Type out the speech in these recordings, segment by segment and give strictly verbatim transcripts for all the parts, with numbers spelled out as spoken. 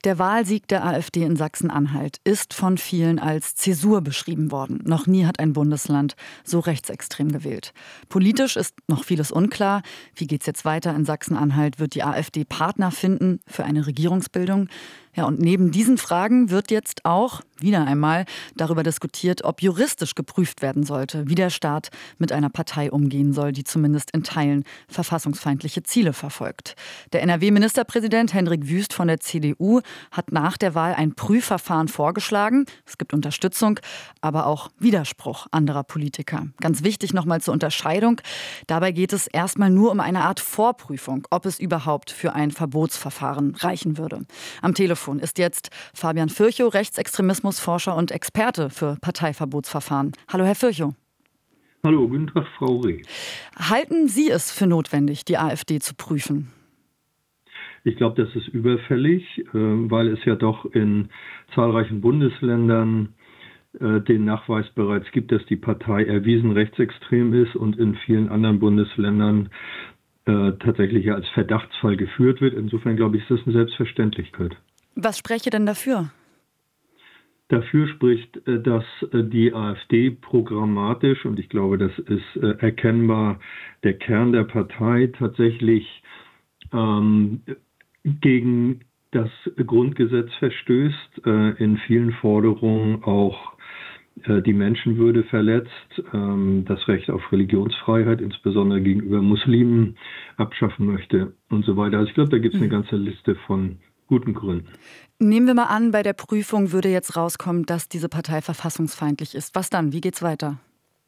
Der Wahlsieg der AfD in Sachsen-Anhalt ist von vielen als Zäsur beschrieben worden. Noch nie hat ein Bundesland so rechtsextrem gewählt. Politisch ist noch vieles unklar. Wie geht's jetzt weiter in Sachsen-Anhalt? Wird die AfD Partner finden für eine Regierungsbildung? Ja, und neben diesen Fragen wird jetzt auch wieder einmal darüber diskutiert, ob juristisch geprüft werden sollte, wie der Staat mit einer Partei umgehen soll, die zumindest in Teilen verfassungsfeindliche Ziele verfolgt. Der N R W-Ministerpräsident Hendrik Wüst von der C D U hat nach der Wahl ein Prüfverfahren vorgeschlagen. Es gibt Unterstützung, aber auch Widerspruch anderer Politiker. Ganz wichtig nochmal zur Unterscheidung. Dabei geht es erstmal nur um eine Art Vorprüfung, ob es überhaupt für ein Verbotsverfahren reichen würde. Am Telefon ist jetzt Fabian Virchow, Rechtsextremismusforscher und Experte für Parteiverbotsverfahren. Hallo, Herr Virchow. Hallo, guten Tag, Frau Reh. Halten Sie es für notwendig, die AfD zu prüfen? Ich glaube, das ist überfällig, weil es ja doch in zahlreichen Bundesländern den Nachweis bereits gibt, dass die Partei erwiesen rechtsextrem ist und in vielen anderen Bundesländern tatsächlich als Verdachtsfall geführt wird. Insofern glaube ich, ist das eine Selbstverständlichkeit. Was spreche denn dafür? Dafür spricht, dass die AfD programmatisch, und ich glaube, das ist erkennbar der Kern der Partei, tatsächlich ähm, gegen das Grundgesetz verstößt, äh, in vielen Forderungen auch äh, die Menschenwürde verletzt, ähm, das Recht auf Religionsfreiheit, insbesondere gegenüber Muslimen, abschaffen möchte und so weiter. Also ich glaube, da gibt es eine ganze Liste von guten Gründen. Nehmen wir mal an, bei der Prüfung würde jetzt rauskommen, dass diese Partei verfassungsfeindlich ist. Was dann? Wie geht's weiter?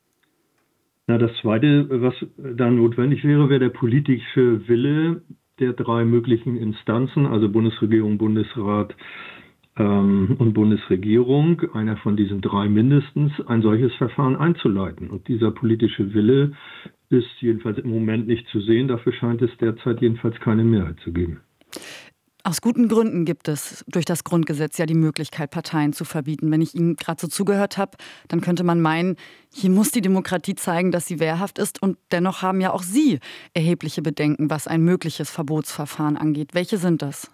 Na, das Zweite, was da notwendig wäre, wäre der politische Wille der drei möglichen Instanzen, also Bundesregierung, Bundesrat ähm, und Bundesregierung, einer von diesen drei mindestens, ein solches Verfahren einzuleiten. Und dieser politische Wille ist jedenfalls im Moment nicht zu sehen. Dafür scheint es derzeit jedenfalls keine Mehrheit zu geben. Aus guten Gründen gibt es durch das Grundgesetz ja die Möglichkeit, Parteien zu verbieten. Wenn ich Ihnen gerade so zugehört habe, dann könnte man meinen, hier muss die Demokratie zeigen, dass sie wehrhaft ist. Und dennoch haben ja auch Sie erhebliche Bedenken, was ein mögliches Verbotsverfahren angeht. Welche sind das?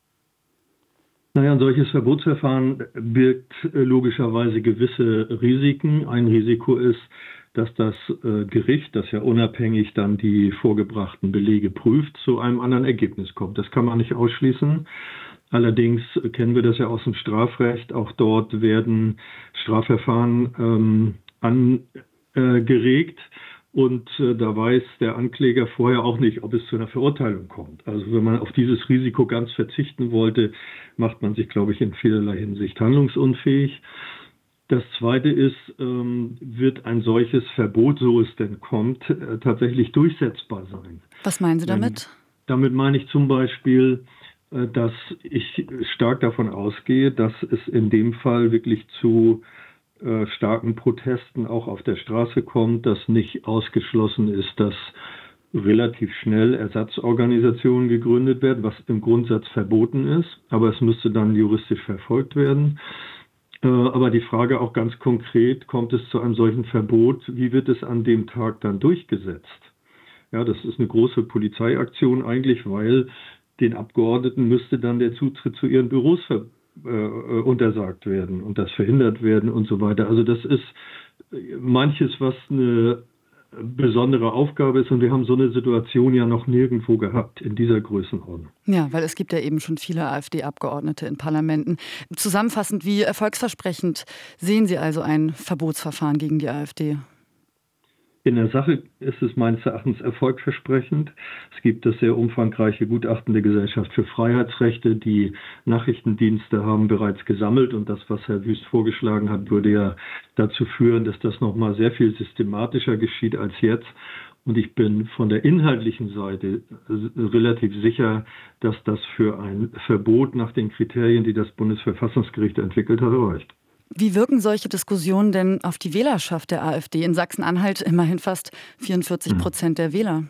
Naja, ein solches Verbotsverfahren birgt logischerweise gewisse Risiken. Ein Risiko ist, dass das äh, Gericht, das ja unabhängig dann die vorgebrachten Belege prüft, zu einem anderen Ergebnis kommt. Das kann man nicht ausschließen. Allerdings kennen wir das ja aus dem Strafrecht. Auch dort werden Strafverfahren ähm, angeregt. Und äh, da weiß der Ankläger vorher auch nicht, ob es zu einer Verurteilung kommt. Also wenn man auf dieses Risiko ganz verzichten wollte, macht man sich, glaube ich, in vielerlei Hinsicht handlungsunfähig. Das Zweite ist, ähm, wird ein solches Verbot, so es denn kommt, äh, tatsächlich durchsetzbar sein. Was meinen Sie damit? Ähm, damit meine ich zum Beispiel, äh, dass ich stark davon ausgehe, dass es in dem Fall wirklich zu äh, starken Protesten auch auf der Straße kommt, dass nicht ausgeschlossen ist, dass relativ schnell Ersatzorganisationen gegründet werden, was im Grundsatz verboten ist, aber es müsste dann juristisch verfolgt werden. Aber die Frage auch ganz konkret, kommt es zu einem solchen Verbot, wie wird es an dem Tag dann durchgesetzt? Ja, das ist eine große Polizeiaktion eigentlich, weil den Abgeordneten müsste dann der Zutritt zu ihren Büros ver- äh, untersagt werden und das verhindert werden und so weiter. Also das ist manches, was eine besondere Aufgabe ist und wir haben so eine Situation ja noch nirgendwo gehabt in dieser Größenordnung. Ja, weil es gibt ja eben schon viele AfD-Abgeordnete in Parlamenten. Zusammenfassend, wie erfolgsversprechend sehen Sie also ein Verbotsverfahren gegen die AfD? In der Sache ist es meines Erachtens erfolgversprechend. Es gibt das sehr umfangreiche Gutachten der Gesellschaft für Freiheitsrechte. Die Nachrichtendienste haben bereits gesammelt und das, was Herr Wüst vorgeschlagen hat, würde ja dazu führen, dass das nochmal sehr viel systematischer geschieht als jetzt. Und ich bin von der inhaltlichen Seite relativ sicher, dass das für ein Verbot nach den Kriterien, die das Bundesverfassungsgericht entwickelt hat, reicht. Wie wirken solche Diskussionen denn auf die Wählerschaft der AfD? In Sachsen-Anhalt immerhin fast vierundvierzig Prozent der Wähler.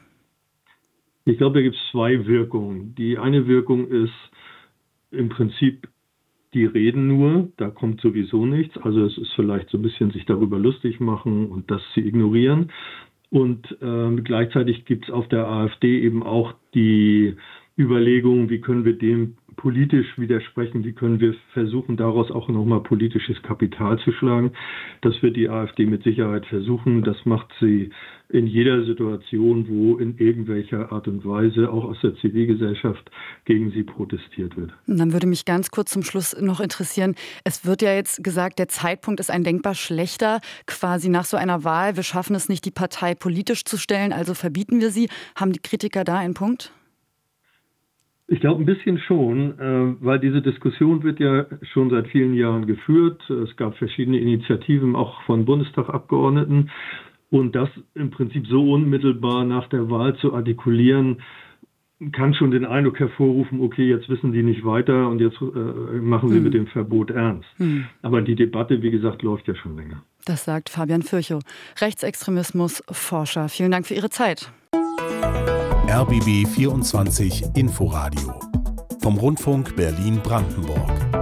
Ich glaube, da gibt es zwei Wirkungen. Die eine Wirkung ist im Prinzip, die reden nur, da kommt sowieso nichts. Also es ist vielleicht so ein bisschen sich darüber lustig machen und das zu ignorieren. Und ähm, gleichzeitig gibt es auf der AfD eben auch die Überlegung, wie können wir dem politisch widersprechen, wie können wir versuchen, daraus auch nochmal politisches Kapital zu schlagen. Das wird die AfD mit Sicherheit versuchen. Das macht sie in jeder Situation, wo in irgendwelcher Art und Weise auch aus der Zivilgesellschaft gegen sie protestiert wird. Dann würde mich ganz kurz zum Schluss noch interessieren, es wird ja jetzt gesagt, der Zeitpunkt ist ein denkbar schlechter, quasi nach so einer Wahl. Wir schaffen es nicht, die Partei politisch zu stellen, also verbieten wir sie. Haben die Kritiker da einen Punkt? Ich glaube ein bisschen schon, weil diese Diskussion wird ja schon seit vielen Jahren geführt. Es gab verschiedene Initiativen, auch von Bundestagabgeordneten. Und das im Prinzip so unmittelbar nach der Wahl zu artikulieren, kann schon den Eindruck hervorrufen, okay, jetzt wissen die nicht weiter und jetzt äh, machen sie hm. mit dem Verbot ernst. Hm. Aber die Debatte, wie gesagt, läuft ja schon länger. Das sagt Fabian Virchow, Rechtsextremismus-Forscher. Vielen Dank für Ihre Zeit. R B B vierundzwanzig Inforadio vom Rundfunk Berlin-Brandenburg.